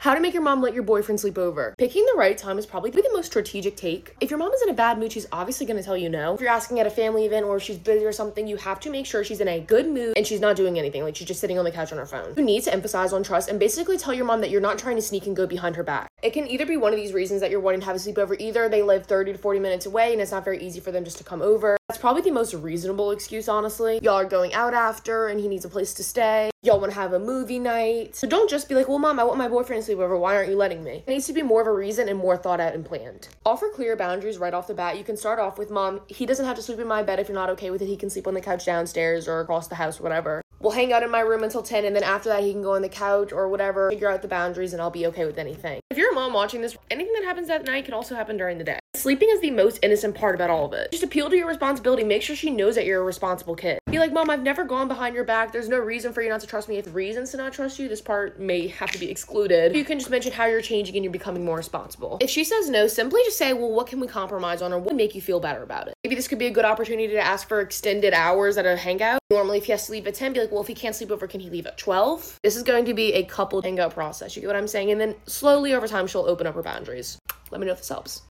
How to make your mom let your boyfriend sleep over. Picking the right time is probably the most strategic take. If your mom is in a bad mood, she's obviously going to tell you no. If you're asking at a family event or if she's busy or something, you have to make sure she's in a good mood and she's not doing anything, like she's just sitting on the couch on her phone. You need to emphasize on trust and basically tell your mom that you're not trying to sneak and go behind her back. It can either be one of these reasons that you're wanting to have a sleepover. Either they live 30 to 40 minutes away and it's not very easy for them just to come over. That's probably the most reasonable excuse, honestly. Y'all are going out after and he needs a place to stay. Y'all want to have a movie night. So don't just be like, well, mom, I want my boyfriend to sleep over. Why aren't you letting me? It needs to be more of a reason and more thought out and planned. Offer clear boundaries right off the bat. You can start off with, mom, he doesn't have to sleep in my bed if you're not okay with it. He can sleep on the couch downstairs or across the house, whatever. We'll hang out in my room until 10, and then after that, he can go on the couch or whatever. Figure out the boundaries, and I'll be okay with anything. If you're a mom watching this, anything that happens that night can also happen during the day. Sleeping is the most innocent part about all of it. Just appeal to your responsibility. Make sure she knows that you're a responsible kid. Be like, mom, I've never gone behind your back. There's no reason for you not to trust me. If reasons to not trust you, this part may have to be excluded. You can just mention how you're changing and you're becoming more responsible. If she says no, simply just say, well, what can we compromise on or what would make you feel better about it? Maybe this could be a good opportunity to ask for extended hours at a hangout. Normally, if he has to leave at 10, be like, well, if he can't sleep over, can he leave at 12? This is going to be a coupled hangout process. You get what I'm saying? And then slowly over time, she'll open up her boundaries. Let me know if this helps.